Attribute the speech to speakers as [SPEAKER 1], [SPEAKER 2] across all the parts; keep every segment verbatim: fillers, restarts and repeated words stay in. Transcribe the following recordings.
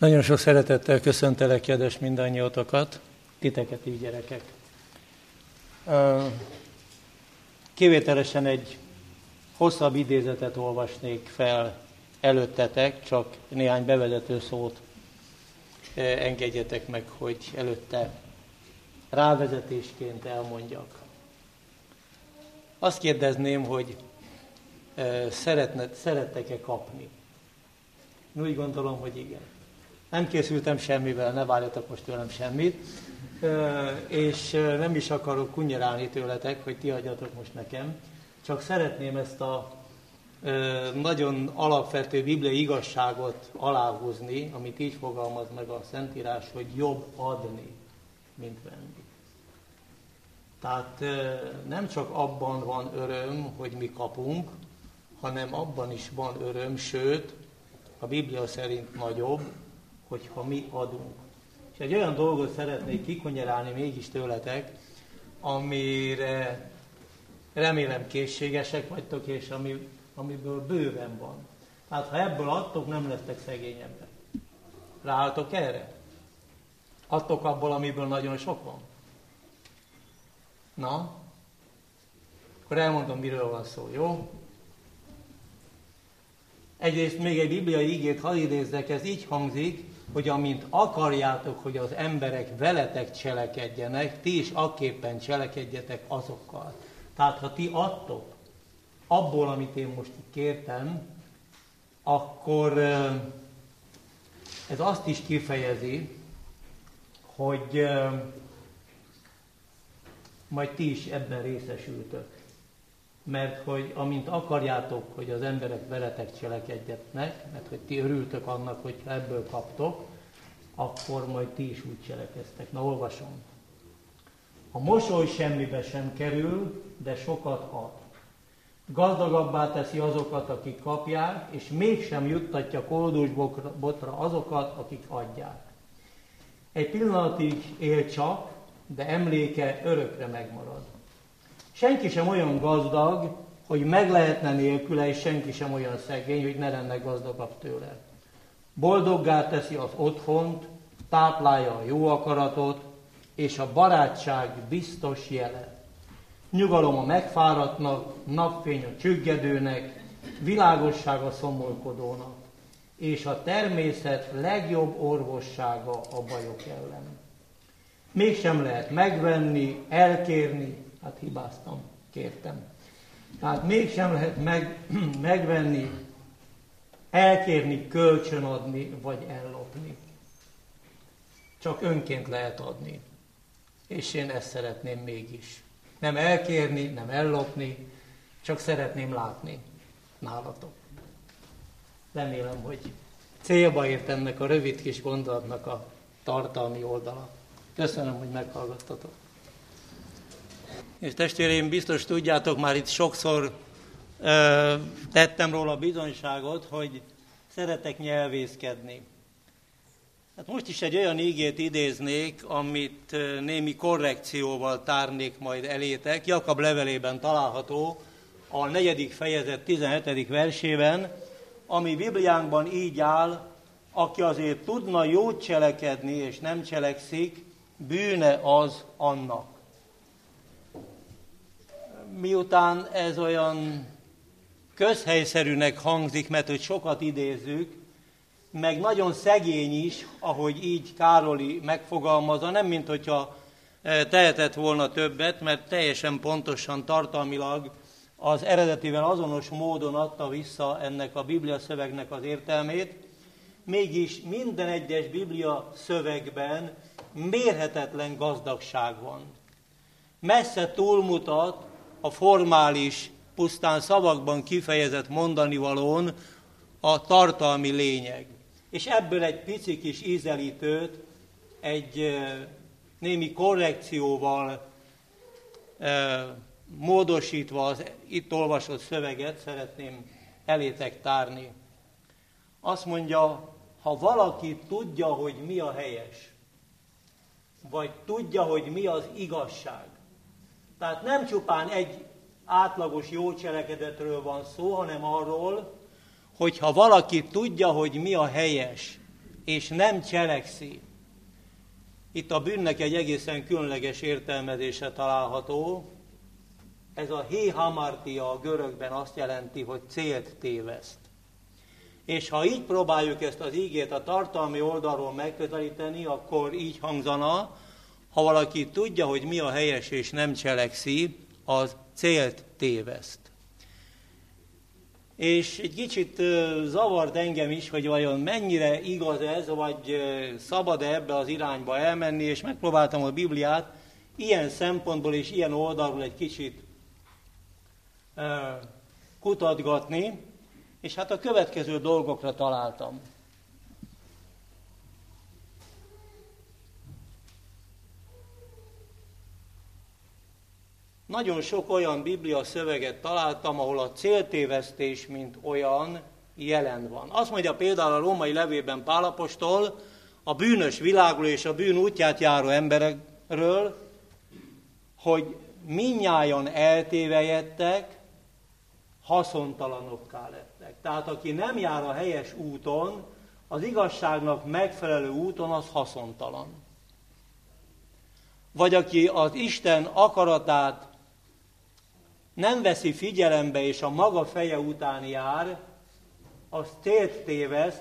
[SPEAKER 1] Nagyon sok szeretettel köszöntelek, kedves mindannyiótokat, titeket így, gyerekek. Kivételesen egy hosszabb idézetet olvasnék fel előttetek, csak néhány bevezető szót engedjetek meg, hogy előtte rávezetésként elmondjak. Azt kérdezném, hogy szeretne, szerettek-e kapni? Én úgy gondolom, hogy igen. Nem készültem semmivel, ne várjatok most tőlem semmit, és nem is akarok kunyerálni tőletek, hogy ti adjatok most nekem, csak szeretném ezt a nagyon alapvető bibliai igazságot aláhúzni, amit így fogalmaz meg a Szentírás, hogy jobb adni, mint venni. Tehát nem csak abban van öröm, hogy mi kapunk, hanem abban is van öröm, sőt, a Biblia szerint nagyobb, hogyha mi adunk. És egy olyan dolgot szeretnék kikonyerálni mégis tőletek, amire remélem készségesek vagytok, és ami, amiből bőven van. Tehát ha ebből adtok, nem lesztek szegényebbek. Ráálltok erre? Adtok abból, amiből nagyon sok van? Na? Akkor elmondom, miről van szó, jó? Egyrészt még egy bibliai igét hadd idézzek, ez így hangzik, hogy amint akarjátok, hogy az emberek veletek cselekedjenek, ti is akképpen cselekedjetek azokkal. Tehát ha ti adtok abból, amit én most kértem, akkor ez azt is kifejezi, hogy majd ti is ebben részesültök. Mert hogy amint akarjátok, hogy az emberek veletek cselekedjetnek, mert hogy ti örültök annak, hogyha ebből kaptok, akkor majd ti is úgy cselekeztek. Na, olvasom. A mosoly semmibe sem kerül, de sokat ad. Gazdagabbá teszi azokat, akik kapják, és mégsem juttatja koldus botra azokat, akik adják. Egy pillanatig él csak, de emléke örökre megmarad. Senki sem olyan gazdag, hogy meg lehetne nélküle, és senki sem olyan szegény, hogy ne lenne gazdagabb tőle. Boldoggá teszi az otthont, táplálja a jó akaratot, és a barátság biztos jele. Nyugalom a megfáradtnak, napfény a csüggedőnek, világosság a szomorkodónak, és a természet legjobb orvossága a bajok ellen. Mégsem lehet megvenni, elkérni, hát hibáztam, kértem. Tehát mégsem lehet meg, megvenni, elkérni, kölcsönadni, vagy ellopni. Csak önként lehet adni. És én ezt szeretném mégis. Nem elkérni, nem ellopni, csak szeretném látni nálatok. Remélem, hogy célba ért ennek a rövid kis gondolatnak a tartalmi oldala. Köszönöm, hogy meghallgattatok. És testvéreim, biztos tudjátok, már itt sokszor ö, tettem róla bizonyságot, hogy szeretek nyelvészkedni. Hát most is egy olyan ígét idéznék, amit némi korrekcióval tárnék majd elétek. Jakab levelében található a negyedik fejezet tizenhetedik versében, ami Bibliánkban így áll: aki azért tudna jót cselekedni és nem cselekszik, bűne az annak. Miután ez olyan közhelyszerűnek hangzik, mert hogy sokat idézzük, meg nagyon szegény is, ahogy így Károli megfogalmazza, nem mint hogyha tehetett volna többet, mert teljesen pontosan tartalmilag az eredetivel azonos módon adta vissza ennek a Biblia szövegnek az értelmét, mégis minden egyes Biblia szövegben mérhetetlen gazdagság van. Messze túlmutat a formális, pusztán szavakban kifejezett mondanivalón a tartalmi lényeg. És ebből egy pici kis ízelítőt, egy némi korrekcióval módosítva az itt olvasott szöveget szeretném elétek tárni. Azt mondja, ha valaki tudja, hogy mi a helyes, vagy tudja, hogy mi az igazság. Tehát nem csupán egy átlagos jó cselekedetről van szó, hanem arról, hogy ha valaki tudja, hogy mi a helyes, és nem cselekszi. Itt a bűnnek egy egészen különleges értelmezése található. Ez a hé hamartia a görögben azt jelenti, hogy célt téveszt. És ha így próbáljuk ezt az ígét a tartalmi oldalról megközelíteni, akkor így hangzana, ha valaki tudja, hogy mi a helyes és nem cselekszi, az célt téveszt. És egy kicsit zavart engem is, hogy vajon mennyire igaz ez, vagy szabad-e ebbe az irányba elmenni, és megpróbáltam a Bibliát ilyen szempontból és ilyen oldalról egy kicsit kutatgatni, és hát a következő dolgokra találtam. Nagyon sok olyan Biblia szöveget találtam, ahol a céltévesztés, mint olyan, jelen van. Azt mondja például a római levélben Pál apostol a bűnös világról és a bűn útját járó emberekről, hogy mindnyájan eltévejedtek, haszontalanokká lettek. Tehát aki nem jár a helyes úton, az igazságnak megfelelő úton, az haszontalan. Vagy aki az Isten akaratát nem veszi figyelembe, és a maga feje után jár, az célt téveszt,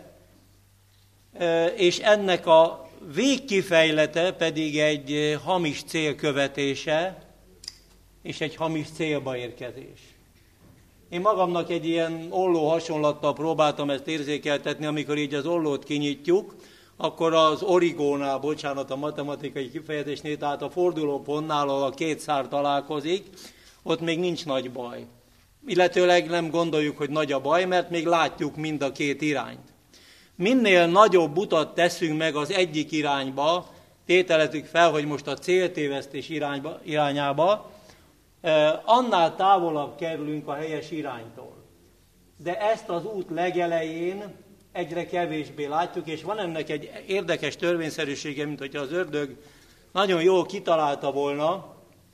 [SPEAKER 1] és ennek a végkifejlete pedig egy hamis célkövetése, és egy hamis célba érkezés. Én magamnak egy ilyen olló hasonlattal próbáltam ezt érzékeltetni, amikor így az ollót kinyitjuk, akkor az origónál, bocsánat a matematikai kifejezésnél, tehát a fordulópontnál, ahol a két szár találkozik, ott még nincs nagy baj. Illetőleg nem gondoljuk, hogy nagy a baj, mert még látjuk mind a két irányt. Minél nagyobb utat teszünk meg az egyik irányba, tételezzük fel, hogy most a céltévesztés irányba, irányába, annál távolabb kerülünk a helyes iránytól. De ezt az út legelején egyre kevésbé látjuk, és van ennek egy érdekes törvényszerűsége, mint hogyha az ördög nagyon jól kitalálta volna,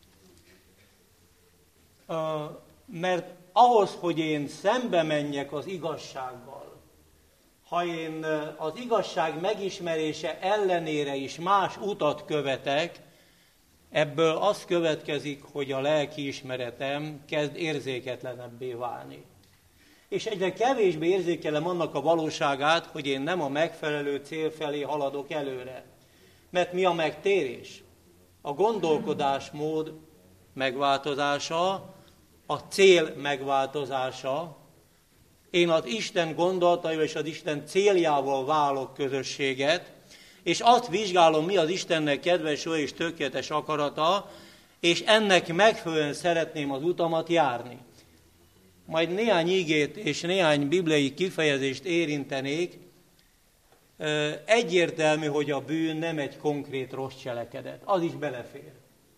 [SPEAKER 1] mert ahhoz, hogy én szembe menjek az igazsággal, ha én az igazság megismerése ellenére is más utat követek, ebből az következik, hogy a lelkiismeretem kezd érzéketlenebbé válni. És egyre kevésbé érzékelem annak a valóságát, hogy én nem a megfelelő cél felé haladok előre. Mert mi a megtérés? A gondolkodásmód megváltozása, a cél megváltozása. Én az Isten gondolataival és az Isten céljával válok közösséget, és azt vizsgálom, mi az Istennek kedves, jó és tökéletes akarata, és ennek megfelelően szeretném az utamat járni. Majd néhány ígét és néhány bibliai kifejezést érintenék. Egyértelmű, hogy a bűn nem egy konkrét rossz cselekedet, az is belefér.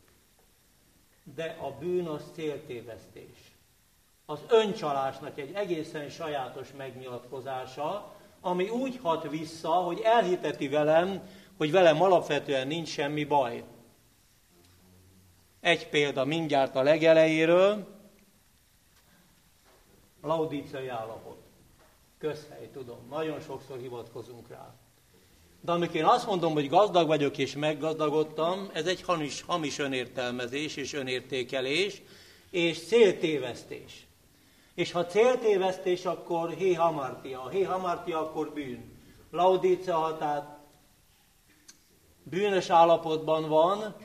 [SPEAKER 1] De a bűn az céltévesztés. Az öncsalásnak egy egészen sajátos megnyilatkozása, ami úgy hat vissza, hogy elhiteti velem, hogy velem alapvetően nincs semmi baj. Egy példa mindjárt a legelejéről, laudíciai állapot. Közhely, tudom, nagyon sokszor hivatkozunk rá. De amikor én azt mondom, hogy gazdag vagyok és meggazdagodtam, ez egy hamis, hamis önértelmezés és önértékelés, és céltévesztés. És ha céltévesztés, akkor hé hamartia. Ha hé hamartia, akkor bűn. Laudícia, ha tehát bűnös állapotban van,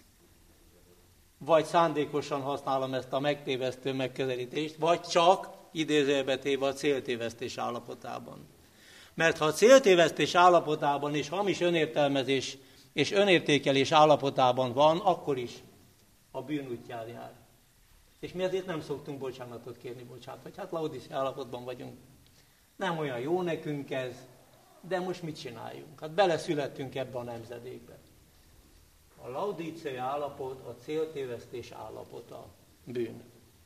[SPEAKER 1] vagy szándékosan használom ezt a megtévesztő megközelítést, vagy csak idézőjelbe téve a céltévesztés állapotában. Mert ha a céltévesztés állapotában és hamis önértelmezés és önértékelés állapotában van, akkor is a bűn útján jár. És mi azért nem szoktunk bocsánatot kérni, bocsánat, vagy hát laudíciai állapotban vagyunk. Nem olyan jó nekünk ez, de most mit csináljunk? Hát beleszülettünk ebbe a nemzedékbe. A laudíciai állapot, a céltévesztés állapota, bűn.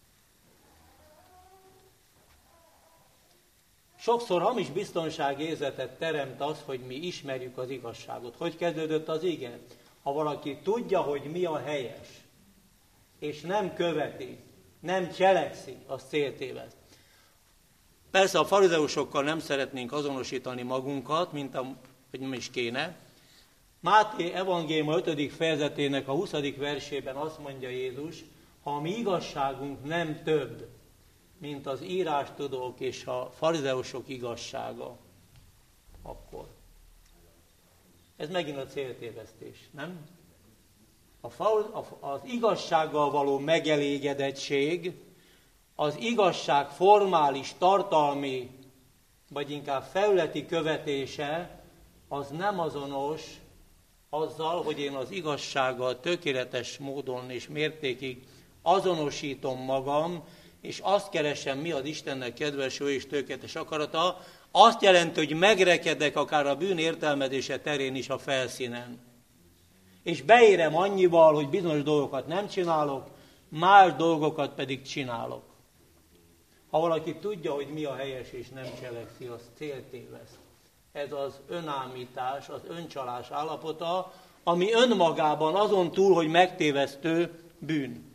[SPEAKER 1] Sokszor hamis biztonságérzetet teremt az, hogy mi ismerjük az igazságot. Hogy kezdődött az ige? Ha valaki tudja, hogy mi a helyes, és nem követi, nem cselekszi, az céltéveszt. Persze a farizeusokkal nem szeretnénk azonosítani magunkat, mint a, vagy nem is kéne. Máté evangélium ötödik fejezetének a huszadik versében azt mondja Jézus, ha a mi igazságunk nem több, mint az írástudók és a farizeusok igazsága, akkor. Ez megint a céltévesztés, nem? Az igazsággal való megelégedettség, az igazság formális, tartalmi, vagy inkább felületi követése, az nem azonos azzal, hogy én az igazsággal tökéletes módon és mértékig azonosítom magam, és azt keresem, mi az Istennek kedves, jó és tökéletes akarata, azt jelenti, hogy megrekedek akár a bűn értelmezése terén is a felszínen. És beérem annyival, hogy bizonyos dolgokat nem csinálok, más dolgokat pedig csinálok. Ha valaki tudja, hogy mi a helyes és nem cselekszi, az céltéveszt. Ez az önállítás, az öncsalás állapota, ami önmagában azon túl, hogy megtévesztő bűn.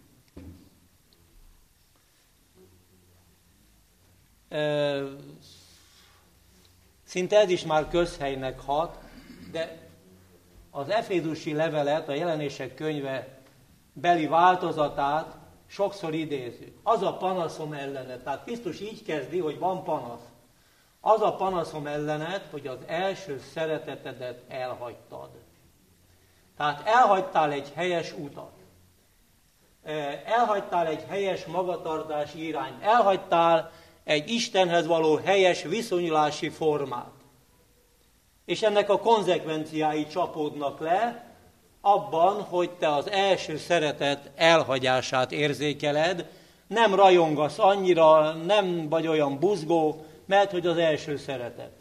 [SPEAKER 1] Szinte ez is már közhelynek hat, de az efézusi levelet, a Jelenések könyve beli változatát sokszor idézzük. Az a panaszom ellened, tehát Krisztus így kezdi, hogy van panasz. Az a panaszom ellened, hogy az első szeretetedet elhagytad. Tehát elhagytál egy helyes utat. Elhagytál egy helyes magatartási irányt. Elhagytál egy Istenhez való helyes viszonyulási formát. És ennek a konzekvenciái csapódnak le abban, hogy te az első szeretet elhagyását érzékeled, nem rajongasz annyira, nem vagy olyan buzgó, mert hogy az első szeretet.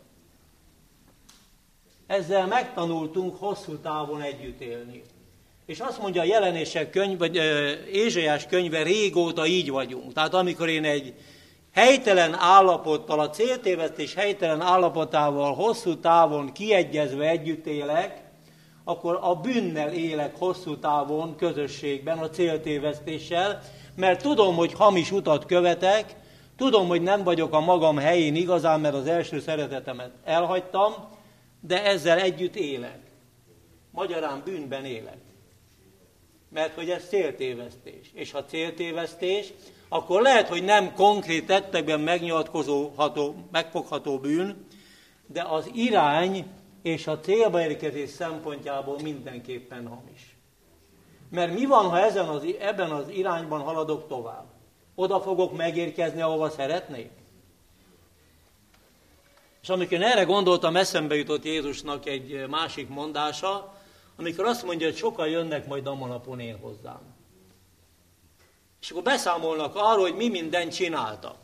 [SPEAKER 1] Ezzel megtanultunk hosszú távon együtt élni. És azt mondja a Jelenések könyv, vagy Ézsaiás könyve, régóta így vagyunk. Tehát amikor én egy helytelen állapottal, a céltévesztés helytelen állapotával hosszú távon kiegyezve együtt élek, akkor a bűnnel élek hosszú távon közösségben, a céltévesztéssel, mert tudom, hogy hamis utat követek, tudom, hogy nem vagyok a magam helyén igazán, mert az első szeretetemet elhagytam, de ezzel együtt élek. Magyarán bűnben élek. Mert hogy ez céltévesztés. És ha céltévesztés, akkor lehet, hogy nem konkrét tettekben megnyilatkozható, megfogható bűn, de az irány és a célba érkezés szempontjából mindenképpen hamis. Mert mi van, ha ezen az, ebben az irányban haladok tovább? Oda fogok megérkezni, ahova szeretnék? És amikor erre gondoltam, eszembe jutott Jézusnak egy másik mondása, amikor azt mondja, hogy sokan jönnek majd a napon én hozzám. És akkor beszámolnak arról, hogy mi mindent csináltak.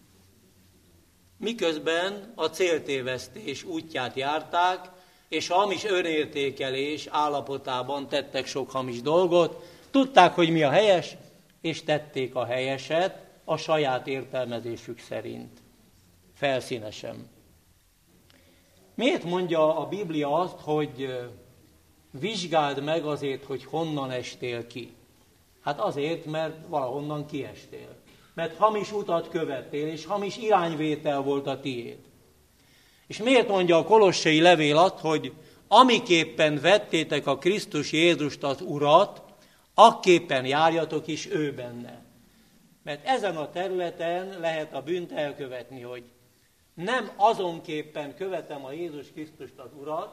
[SPEAKER 1] Miközben a céltévesztés útját járták, és a hamis önértékelés állapotában tettek sok hamis dolgot, tudták, hogy mi a helyes, és tették a helyeset a saját értelmezésük szerint. Felszínesen. Miért mondja a Biblia azt, hogy vizsgáld meg azért, hogy honnan estél ki? Hát azért, mert valahonnan kiestél. Mert hamis utat követtél, és hamis irányvétel volt a tiéd. És miért mondja a kolossai levél azt, hogy amiképpen vettétek a Krisztus Jézust az Urat, akképpen járjatok is ő benne. Mert ezen a területen lehet a bűnt elkövetni, hogy nem azonképpen követem a Jézus Krisztust az Urat,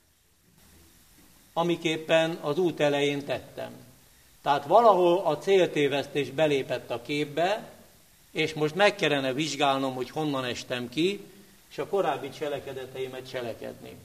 [SPEAKER 1] amiképpen az út elején tettem. Tehát valahol a céltévesztés belépett a képbe, és most meg kellene vizsgálnom, hogy honnan estem ki, és a korábbi cselekedeteimet cselekedni.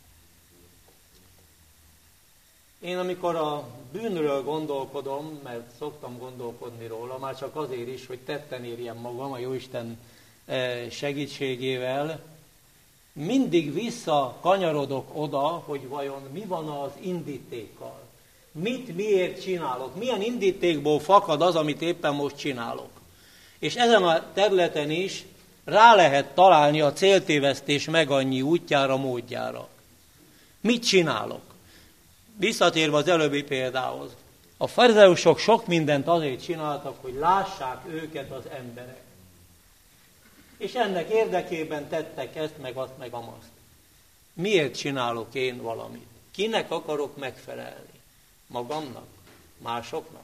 [SPEAKER 1] Én amikor a bűnről gondolkodom, mert szoktam gondolkodni róla, már csak azért is, hogy tetten érjem magam a Jóisten segítségével, mindig visszakanyarodok oda, hogy vajon mi van az indítékkal. Mit, miért csinálok? Milyen indítékból fakad az, amit éppen most csinálok? És ezen a területen is rá lehet találni a céltévesztés megannyi útjára, módjára. Mit csinálok? Visszatérve az előbbi példához. A farizeusok sok mindent azért csináltak, hogy lássák őket az emberek. És ennek érdekében tettek ezt, meg azt, meg amazt. Miért csinálok én valamit? Kinek akarok megfelelni? Magamnak? Másoknak?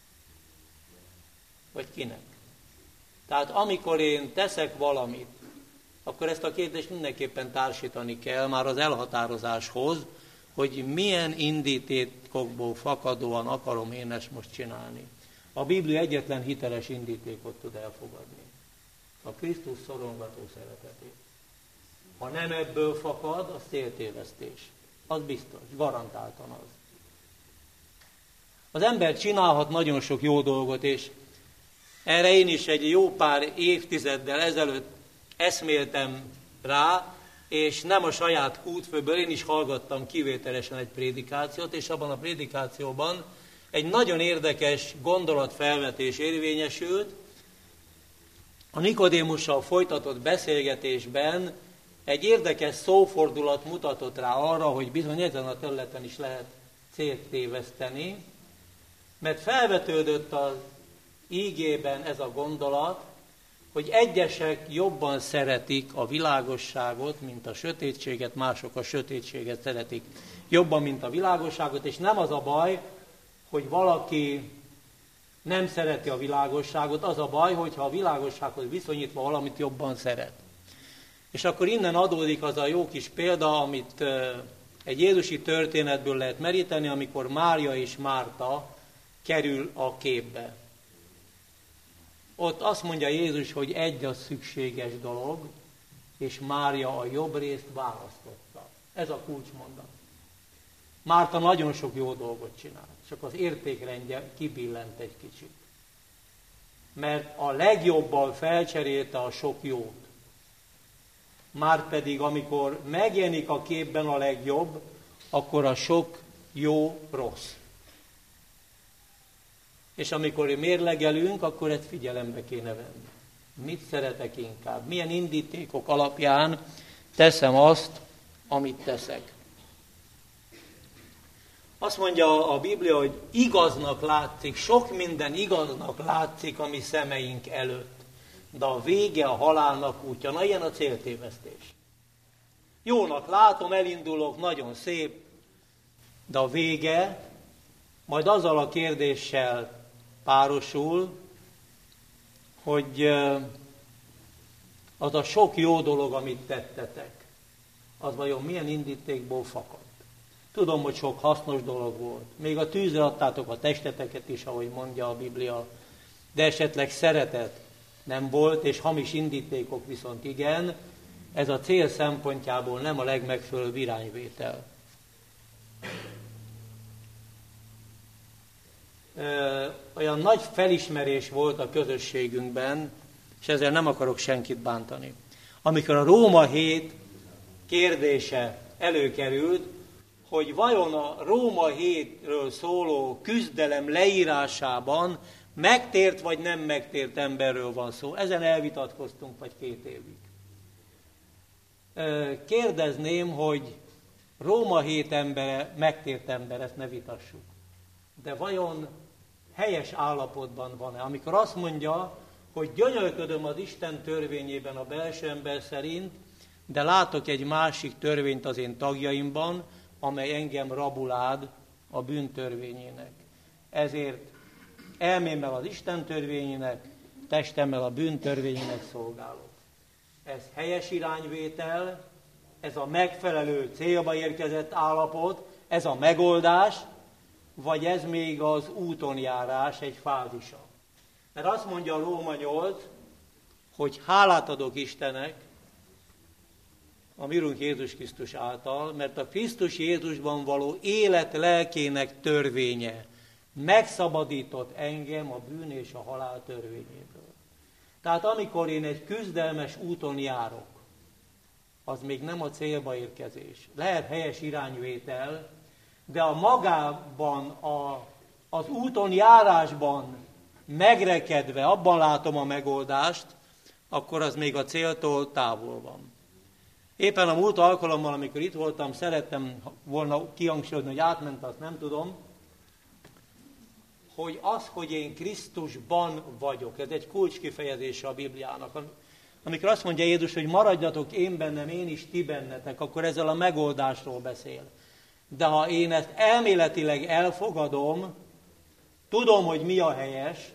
[SPEAKER 1] Vagy kinek? Tehát amikor én teszek valamit, akkor ezt a kérdést mindenképpen társítani kell már az elhatározáshoz, hogy milyen indítékokból fakadóan akarom én ezt most csinálni. A Biblia egyetlen hiteles indítékot tud elfogadni. A Krisztus szorongató szeretetét. Ha nem ebből fakad, az céltévesztés. Az biztos, garantáltan az. Az ember csinálhat nagyon sok jó dolgot, és erre én is egy jó pár évtizeddel ezelőtt eszméltem rá, és nem a saját kútfőből, én is hallgattam kivételesen egy prédikációt, és abban a prédikációban egy nagyon érdekes gondolatfelvetés érvényesült. A Nikodémussal folytatott beszélgetésben egy érdekes szófordulat mutatott rá arra, hogy bizony ezen a területen is lehet célt téveszteni, mert felvetődött az ígében ez a gondolat, hogy egyesek jobban szeretik a világosságot, mint a sötétséget, mások a sötétséget szeretik jobban, mint a világosságot, és nem az a baj, hogy valaki nem szereti a világosságot, az a baj, hogyha a világossághoz viszonyítva valamit jobban szeret. És akkor innen adódik az a jó kis példa, amit egy jézusi történetből lehet meríteni, amikor Mária és Márta kerül a képbe. Ott azt mondja Jézus, hogy egy az szükséges dolog, és Mária a jobb részt választotta. Ez a kulcsmondat. Márta nagyon sok jó dolgot csinál, csak az értékrendje kibillent egy kicsit. Mert a legjobbal felcserélte a sok jót. Márpedig amikor megjelenik a képben a legjobb, akkor a sok jó rossz. És amikor mérlegelünk, akkor ezt figyelembe kéne venni. Mit szeretek inkább? Milyen indítékok alapján teszem azt, amit teszek? Azt mondja a Biblia, hogy igaznak látszik, sok minden igaznak látszik a mi szemeink előtt, de a vége a halálnak útja. Na, ilyen a céltévesztés. Jónak látom, elindulok, nagyon szép, de a vége majd azzal a kérdéssel párosul, hogy az a sok jó dolog, amit tettetek, az vajon milyen indítékból fakad. Tudom, hogy sok hasznos dolog volt. Még a tűzre adtátok a testeteket is, ahogy mondja a Biblia, de esetleg szeretet nem volt, és hamis indítékok viszont igen, ez a cél szempontjából nem a legmegfelelőbb irányvétel. Olyan nagy felismerés volt a közösségünkben, és ezzel nem akarok senkit bántani. Amikor a Róma hét kérdése előkerült, hogy vajon a Róma hétről szóló küzdelem leírásában megtért vagy nem megtért emberről van szó. Ezen elvitatkoztunk vagy két évig. Kérdezném, hogy Róma hét embere, megtért ember, ezt ne vitassuk. De vajon helyes állapotban van-e? Amikor azt mondja, hogy gyönyörködöm az Isten törvényében a belső ember szerint, de látok egy másik törvényt az én tagjaimban, amely engem rabulád a bűntörvényének. Ezért elmémmel az Isten törvényének, testemmel a bűntörvényének szolgálok. Ez helyes irányvétel, ez a megfelelő célba érkezett állapot, ez a megoldás, vagy ez még az úton járás egy fázisa. Mert azt mondja a Róma nyolc, hogy hálát adok Istennek, a mi Urunk Jézus Krisztus által, mert a Krisztus Jézusban való élet lelkének törvénye megszabadított engem a bűn és a halál törvényéből. Tehát amikor én egy küzdelmes úton járok, az még nem a célba érkezés. Lehet helyes irányvétel, de a magában, a, az úton járásban megrekedve, abban látom a megoldást, akkor az még a céltól távol van. Éppen a múlt alkalommal, amikor itt voltam, szerettem volna kihangsúlyozni, hogy átment, azt nem tudom, hogy az, hogy én Krisztusban vagyok, ez egy kulcskifejezése a Bibliának. Amikor azt mondja Jézus, hogy maradjatok én bennem, én is ti bennetek, akkor ezzel a megoldásról beszél. De ha én ezt elméletileg elfogadom, tudom, hogy mi a helyes,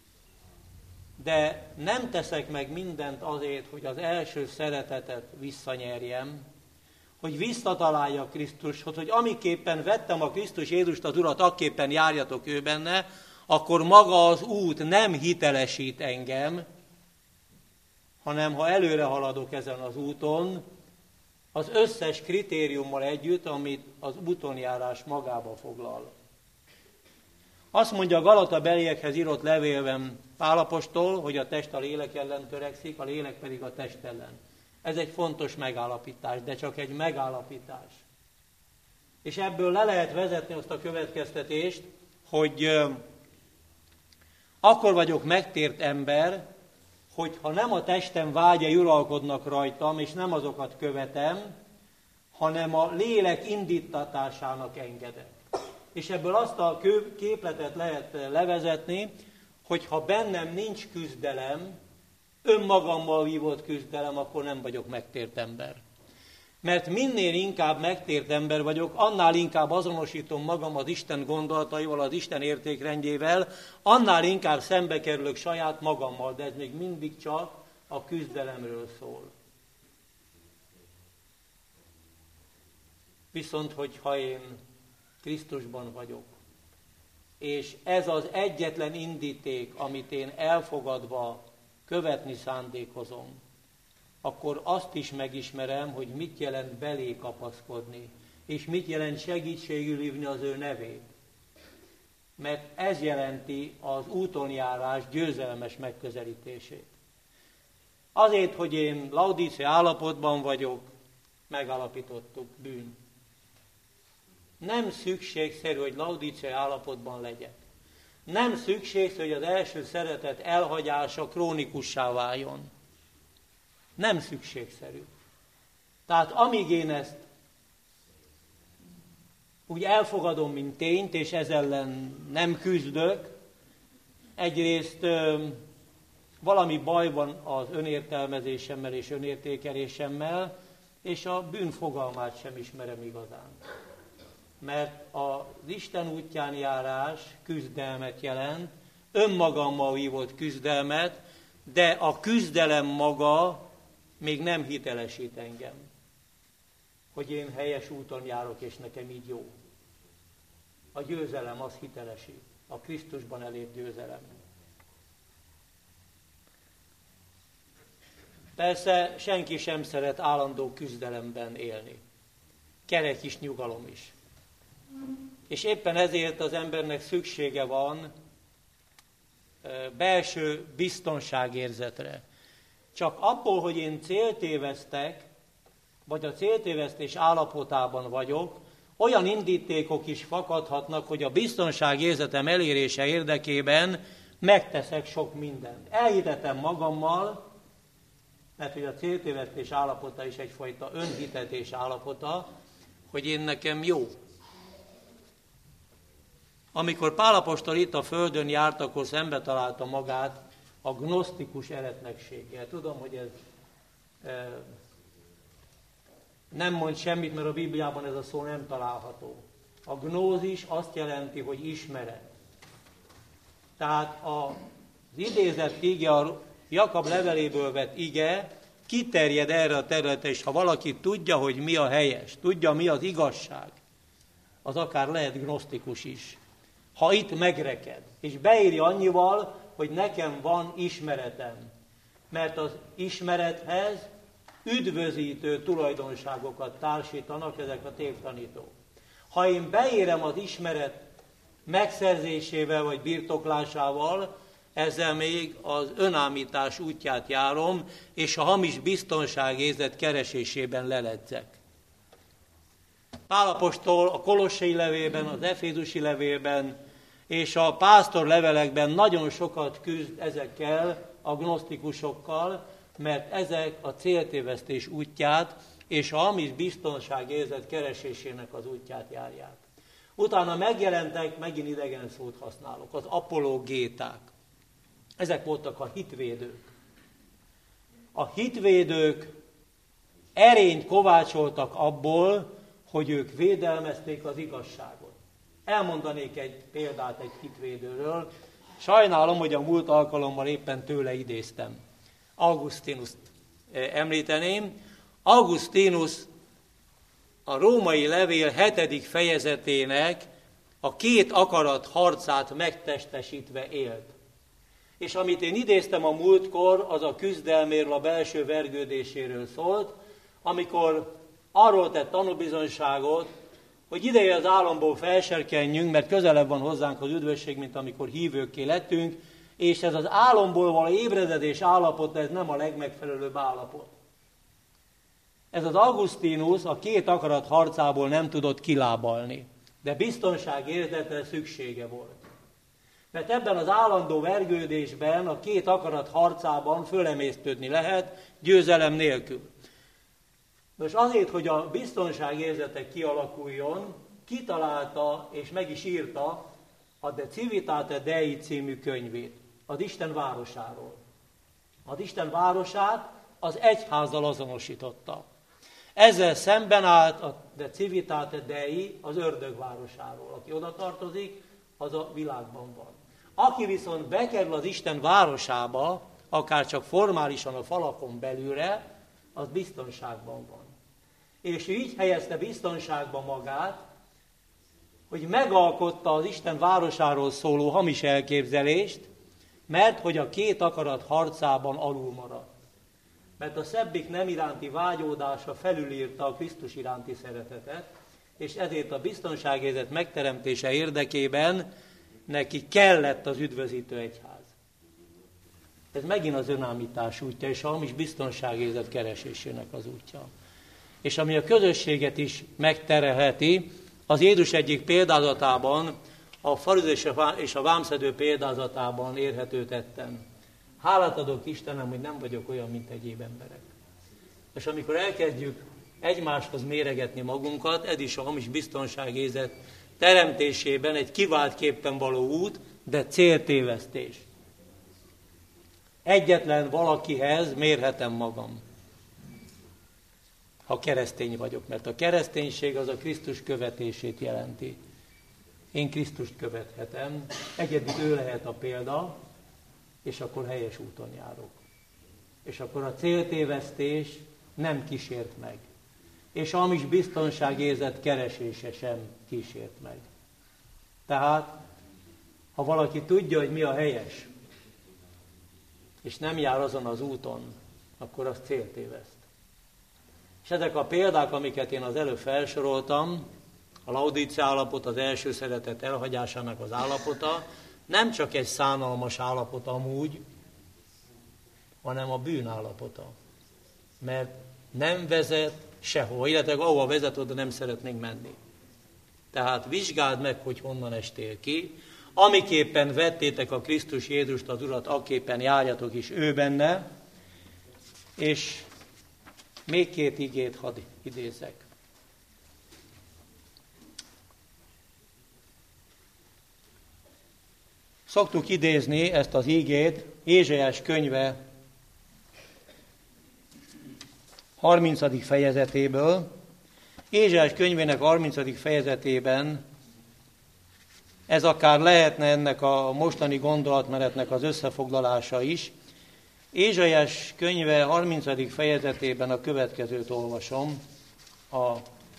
[SPEAKER 1] de nem teszek meg mindent azért, hogy az első szeretetet visszanyerjem, hogy visszataláljak Krisztushoz, hogy amiképpen vettem a Krisztus Jézust az Urat, akképpen járjatok ő benne, akkor maga az út nem hitelesít engem, hanem ha előre haladok ezen az úton, az összes kritériummal együtt, amit az útonjárás magába foglal. Azt mondja a Galata beliekhez írott levélben Pál apostol, hogy a test a lélek ellen törekszik, a lélek pedig a test ellen. Ez egy fontos megállapítás, de csak egy megállapítás. És ebből le lehet vezetni azt a következtetést, hogy euh, akkor vagyok megtért ember, hogyha nem a testem vágyai uralkodnak rajtam, és nem azokat követem, hanem a lélek indítatásának engedek. És ebből azt a képletet lehet levezetni, hogy ha bennem nincs küzdelem, önmagammal vívott küzdelem, akkor nem vagyok megtért ember. Mert minél inkább megtért ember vagyok, annál inkább azonosítom magam az Isten gondolataival, az Isten értékrendjével, annál inkább szembe kerülök saját magammal, de ez még mindig csak a küzdelemről szól. Viszont, hogyha én Krisztusban vagyok, és ez az egyetlen indíték, amit én elfogadva követni szándékozom, akkor azt is megismerem, hogy mit jelent belé kapaszkodni, és mit jelent segítségül hívni az ő nevét. Mert ez jelenti az útonjárás győzelmes megközelítését. Azért, hogy én laudícia állapotban vagyok, megállapítottuk, bűn. Nem szükségszerű, hogy laudícia állapotban legyek. Nem szükségszerű, hogy az első szeretet elhagyása krónikussá váljon. Nem szükségszerű. Tehát amíg én ezt úgy elfogadom, mint tényt, és ez ellen nem küzdök, egyrészt ö, valami baj van az önértelmezésemmel és önértékelésemmel, és a bűn fogalmát sem ismerem igazán. Mert az Isten útján járás küzdelmet jelent, önmagammal vívott küzdelmet, de a küzdelem maga még nem hitelesít engem, hogy én helyes úton járok, és nekem így jó. A győzelem az hitelesít, a Krisztusban elért győzelem. Persze senki sem szeret állandó küzdelemben élni. Kerek is, nyugalom is. És éppen ezért az embernek szüksége van belső biztonságérzetre. Csak abból, hogy én céltévesztek, vagy a céltévesztés állapotában vagyok, olyan indítékok is fakadhatnak, hogy a biztonságérzetem elérése érdekében megteszek sok mindent. Elhitetem magammal, mert hogy a céltévesztés állapota is egyfajta önhitetés állapota, hogy én nekem jó. Amikor Pál apostol itt a földön járt, akkor szembe találta magát a gnosztikus eretnekséggel. Tudom, hogy ez e, nem mond semmit, mert a Bibliában ez a szó nem található. A gnózis azt jelenti, hogy ismeret. Tehát az idézett ige, a Jakab leveléből vett ige, kiterjed erre a területre, és ha valaki tudja, hogy mi a helyes, tudja, mi az igazság, az akár lehet gnosztikus is. Ha itt megreked, és beírja annyival, hogy nekem van ismeretem. Mert az ismerethez üdvözítő tulajdonságokat társítanak ezek a tévtanítók. Ha én beérem az ismeret megszerzésével vagy birtoklásával, ezzel még az önállítás útját járom, és a hamis biztonságérzet keresésében leledzek. Pál apostol a kolossai levélben, az efézusi levélben és a pásztor levelekben nagyon sokat küzd ezekkel a gnosztikusokkal, mert ezek a céltévesztés útját és a hamis biztonságérzet keresésének az útját járják. Utána megjelentek, megint idegen szót használok, az apologéták. Ezek voltak a hitvédők. A hitvédők erényt kovácsoltak abból, hogy ők védelmezték az igazságot. Elmondanék egy példát egy hitvédőről. Sajnálom, hogy a múlt alkalommal éppen tőle idéztem. Augustinust említeném. Augustinus a római levél hetedik fejezetének a két akarat harcát megtestesítve élt. És amit én idéztem a múltkor, az a küzdelméről, a belső vergődéséről szólt, amikor arról tett tanúbizonyságot, hogy ideje az álomból felserkenjünk, mert közelebb van hozzánk az üdvösség, mint amikor hívőkké lettünk, és ez az álomból való ébredezés állapot, ez nem a legmegfelelőbb állapot. Ez az Augustinus a két akarat harcából nem tudott kilábalni, de biztonságérzetre szüksége volt. Mert ebben az állandó vergődésben, a két akarat harcában fölemésztődni lehet győzelem nélkül. Most azért, hogy a biztonságérzete kialakuljon, kitalálta és meg is írta a De Civitate Dei című könyvét, az Isten városáról. Az Isten városát az egyházzal azonosította. Ezzel szemben állt a De Civitate Dei az ördög városáról. Aki oda tartozik, az a világban van. Aki viszont bekerül az Isten városába, akár csak formálisan a falakon belülre, az biztonságban van. És ő így helyezte biztonságba magát, hogy megalkotta az Isten városáról szóló hamis elképzelést, mert hogy a két akarat harcában alul maradt. Mert a szebbik nem iránti vágyódása felülírta a Krisztus iránti szeretetet, és ezért a biztonságérzet megteremtése érdekében neki kellett az üdvözítő egyház. Ez megint az önállítás útja, és a hamis biztonságérzet keresésének az útja. És ami a közösséget is megterhelheti, az Jézus egyik példázatában, a fariző és a vámszedő példázatában érhető tetten. Hálát adok Istenem, hogy nem vagyok olyan, mint egyéb emberek. És amikor elkezdjük egymáshoz méregetni magunkat, ez is a hamis biztonságérzet teremtésében egy kiváltképpen való út, de céltévesztés. Egyetlen valakihez mérhetem magam, ha keresztény vagyok, mert a kereszténység az a Krisztus követését jelenti. Én Krisztust követhetem, egyedül ő lehet a példa, és akkor helyes úton járok. És akkor a céltévesztés nem kísért meg. És a hamis biztonságérzet keresése sem kísért meg. Tehát, ha valaki tudja, hogy mi a helyes, és nem jár azon az úton, akkor az céltéveszt. És ezek a példák, amiket én az előbb felsoroltam, a laudícia állapot, az első szeretet elhagyásának az állapota, nem csak egy szánalmas állapot amúgy, hanem a bűn állapota. Mert nem vezet sehol, illetve ahova vezet, oda nem szeretnénk menni. Tehát vizsgáld meg, hogy honnan estél ki, amiképpen vettétek a Krisztus Jézust, az Urat, aképpen járjatok is ő benne, és még két igét hadd idézzek. Szoktuk idézni ezt az igét Ézsaiás könyve harmincadik fejezetéből. Ézsaiás könyvének harmincadik fejezetében ez akár lehetne ennek a mostani gondolatmenetnek az összefoglalása is. Ézsaiás könyve harmincadik fejezetében a következőt olvasom a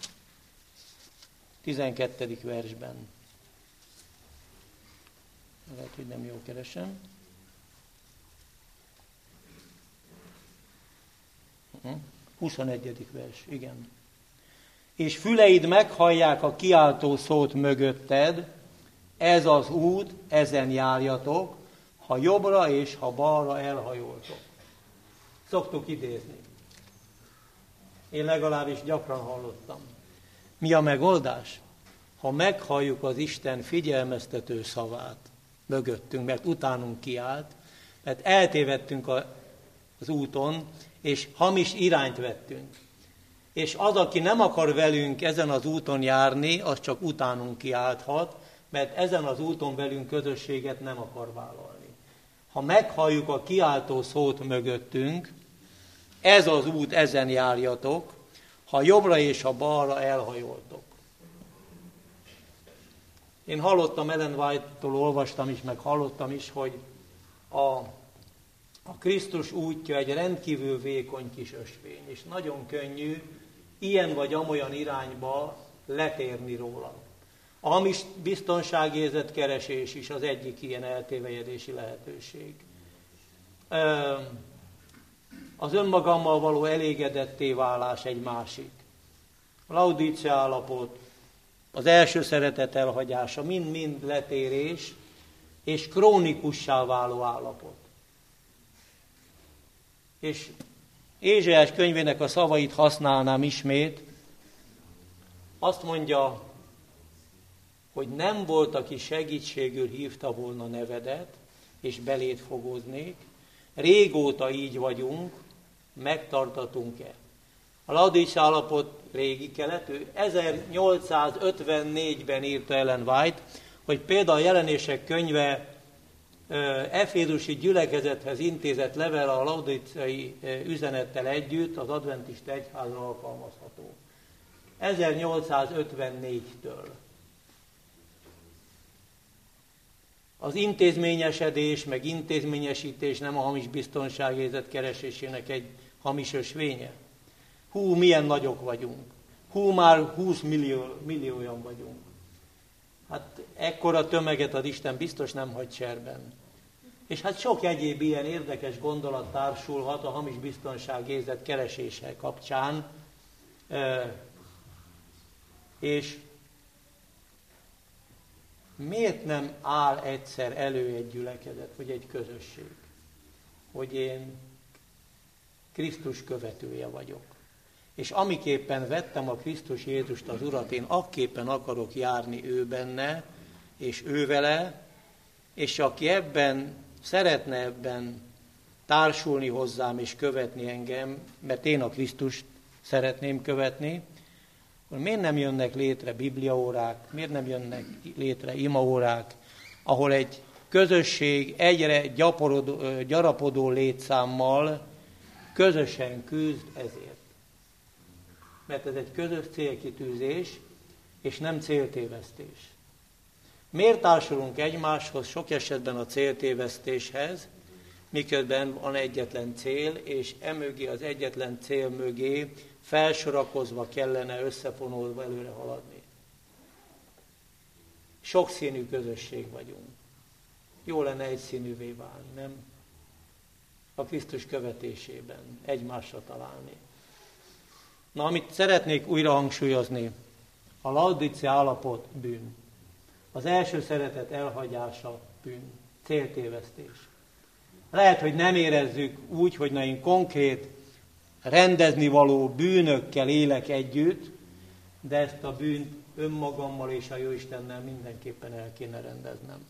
[SPEAKER 1] tizenkettedik versben. Lehet, hogy nem jól keresem. huszonegyedik vers, igen. És füleid meghallják a kiáltó szót mögötted, ez az út, ezen járjatok, ha jobbra és ha balra elhajoltok. Szoktuk idézni. Én legalábbis gyakran hallottam. Mi a megoldás? Ha meghalljuk az Isten figyelmeztető szavát mögöttünk, mert utánunk kiállt, mert eltévedtünk a, az úton, és hamis irányt vettünk. És az, aki nem akar velünk ezen az úton járni, az csak utánunk kiálthat, mert ezen az úton velünk közösséget nem akar vállalni. Ha meghalljuk a kiáltó szót mögöttünk, Ez az út, ezen járjatok, ha jobbra és ha balra elhajoltok. Én hallottam, Ellen White-tól olvastam is, meg hallottam is, hogy a, a Krisztus útja egy rendkívül vékony kis ösvény, és nagyon könnyű ilyen vagy amolyan irányba letérni róla. A hamis biztonságérzet keresés is az egyik ilyen eltévejedési lehetőség. Az önmagammal való elégedetté válás egy másik. A laudícia állapot, az első szeretet elhagyása, mind-mind letérés, és krónikussá váló állapot. És Ézsaiás könyvének a szavait használnám ismét, azt mondja, hogy nem volt, aki segítségül hívta volna nevedet, és belét fogóznék, régóta így vagyunk, megtartatunk-e? A laudícia állapot régi keletű, ezernyolcszázötvennégyben írta Ellen White, hogy például a Jelenések könyve efézusi gyülekezethez intézett levele a laudíciai üzenettel együtt az adventista egyházra alkalmazható. ezernyolcszázötvennégytől. Az intézményesedés, meg intézményesítés nem a hamis biztonságérzet keresésének egy hamis ösvénye. Hú, milyen nagyok vagyunk. Hú, már húsz millió, millióan vagyunk. Hát ekkora tömeget az Isten biztos nem hagy cserben. És hát sok egyéb ilyen érdekes gondolat társulhat a hamis biztonságérzet keresése kapcsán. E, és miért nem áll egyszer elő egy gyülekezet, vagy egy közösség, hogy én Krisztus követője vagyok. És amiképpen vettem a Krisztus Jézust az Urat, én akképpen akarok járni ő benne, és ő vele, és aki ebben szeretne ebben társulni hozzám és követni engem, mert én a Krisztust szeretném követni, akkor miért nem jönnek létre bibliaórák, miért nem jönnek létre imaórák, ahol egy közösség egyre gyaporodó, gyarapodó létszámmal közösen küzd ezért. Mert ez egy közös célkitűzés, és nem céltévesztés. Miért társulunk egymáshoz, sok esetben a céltévesztéshez, miközben van egyetlen cél, és emögé az egyetlen cél mögé felsorakozva kellene összefonódva előre haladni. Sokszínű közösség vagyunk. Jó lenne egyszínűvé válni, nem? A Krisztus követésében egymásra találni. Na, amit szeretnék újra hangsúlyozni, a laudícia állapot bűn. Az első szeretet elhagyása bűn, céltévesztés. Lehet, hogy nem érezzük úgy, hogy na én konkrét, rendezni való bűnökkel élek együtt, de ezt a bűnt önmagammal és a Jóistennel mindenképpen el kéne rendeznem.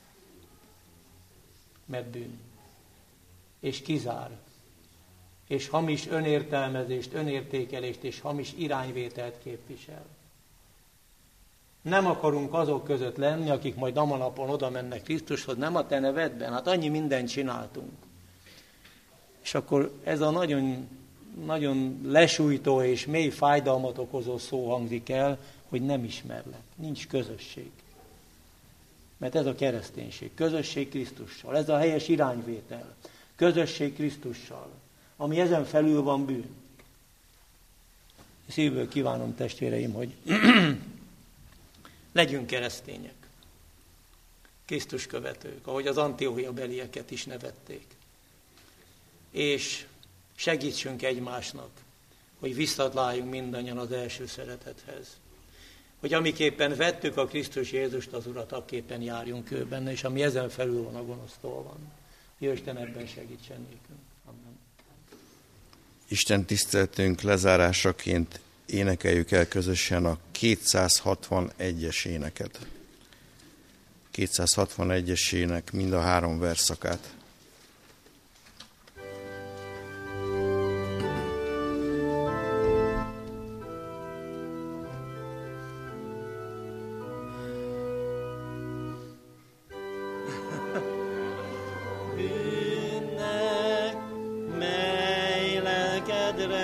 [SPEAKER 1] Mert bűn. És kizár. És hamis önértelmezést, önértékelést és hamis irányvételt képvisel. Nem akarunk azok között lenni, akik majd amanapon oda mennek Krisztushoz, nem a te nevedben, hát annyi mindent csináltunk. És akkor ez a nagyon, nagyon lesújtó és mély fájdalmat okozó szó hangzik el, hogy nem ismerlek, nincs közösség. Mert ez a kereszténység, közösség Krisztussal, ez a helyes irányvétel, közösség Krisztussal, ami ezen felül van bűn. Szívből kívánom, testvéreim, hogy legyünk keresztények, Krisztus követők, ahogy az Antióchia belieket is nevették. És segítsünk egymásnak, hogy visszatáljunk mindannyian az első szeretethez. Hogy amiképpen vettük a Krisztus Jézust az Urat, akképpen járjunk ő benne, és ami ezen felül van, a gonosztól van. Isten ebben segítsen nékünk. Amen.
[SPEAKER 2] Isten tiszteletünk lezárásaként énekeljük el közösen a kétszázhatvanegyes éneket. kétszázhatvanegyes ének mind a három verszakát.
[SPEAKER 1] Bűnnek, mely lelke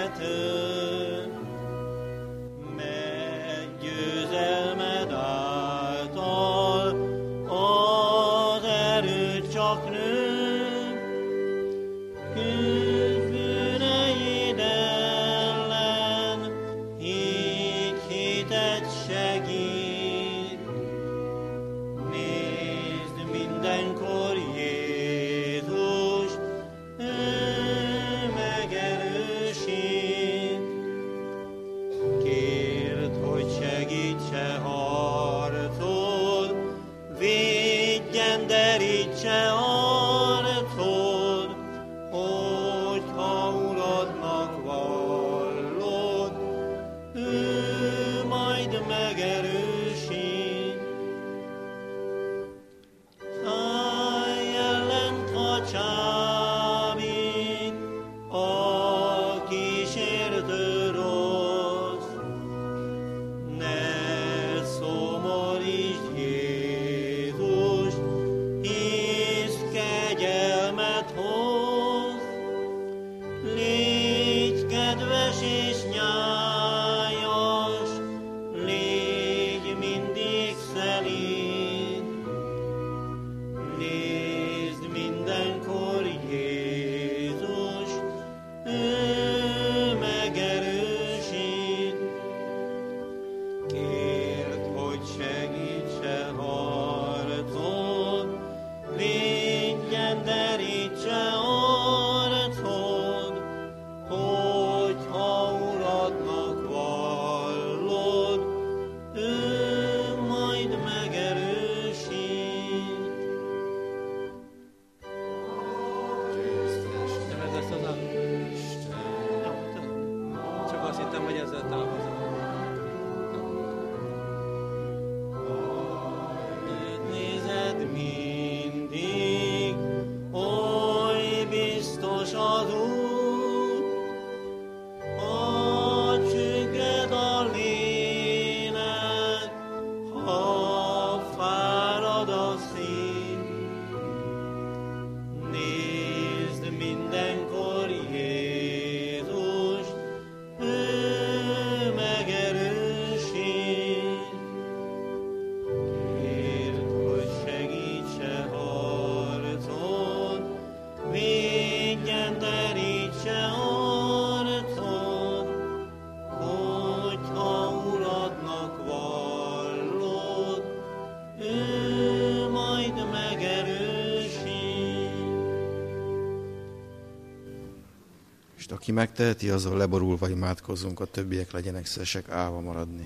[SPEAKER 2] Aki megteheti, azon leborulva imádkozzunk, a többiek legyenek szívesek állva maradni.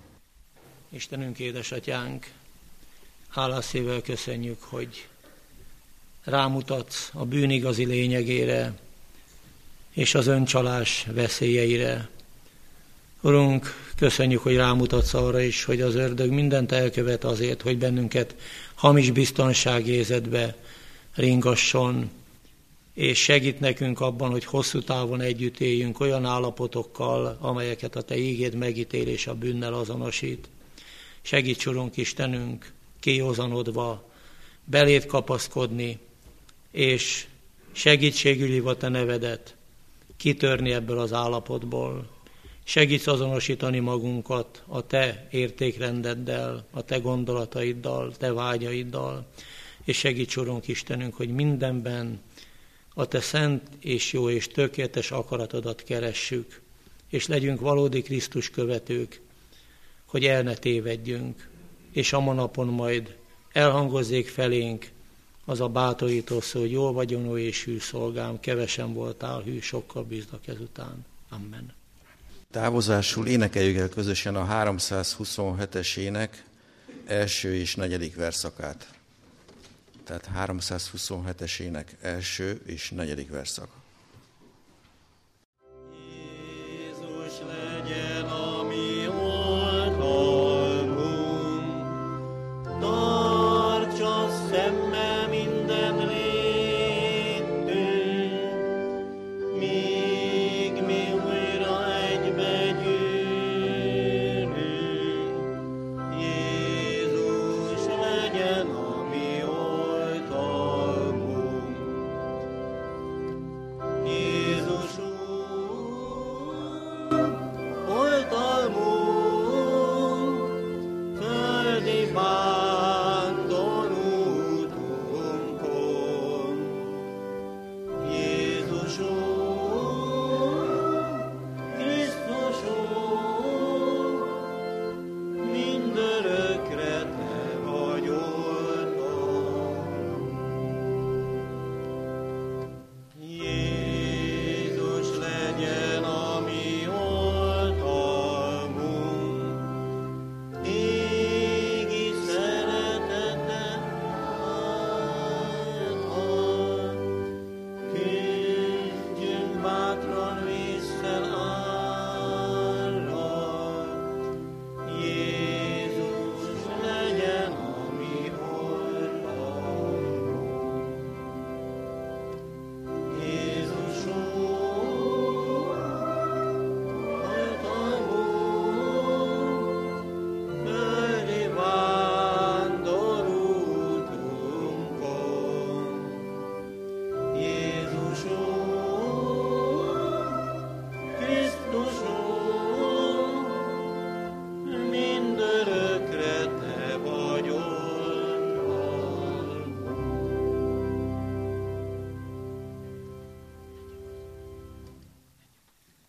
[SPEAKER 1] Istenünk, édesatyánk, hálás szívvel köszönjük, hogy rámutatsz a bűn igazi lényegére és az öncsalás veszélyeire. Urunk, köszönjük, hogy rámutatsz arra is, hogy az ördög mindent elkövet azért, hogy bennünket hamis biztonságérzetbe ringasson, és segít nekünk abban, hogy hosszú távon együtt éljünk olyan állapotokkal, amelyeket a Te ígéd megítél és a bűnnel azonosít. Segíts, Urunk Istenünk, kiózanodva, beléd kapaszkodni, és segítségül hívva Te nevedet, kitörni ebből az állapotból. Segíts azonosítani magunkat a Te értékrendeddel, a Te gondolataiddal, Te vágyaiddal, és segíts, Urunk Istenünk, hogy mindenben a Te szent és jó és tökéletes akaratodat keressük, és legyünk valódi Krisztus követők, hogy el ne tévedjünk, és a manapon majd elhangozzék felénk az a bátorító szó, hogy jól vagy, onó és hű szolgám, kevesen voltál hű, sokkal bízlak ezután. Amen.
[SPEAKER 2] Távozásul énekeljük el közösen a háromszázhuszonhetes ének első és negyedik verszakát. Tehát háromszázhuszonhetes ének első és negyedik verszak.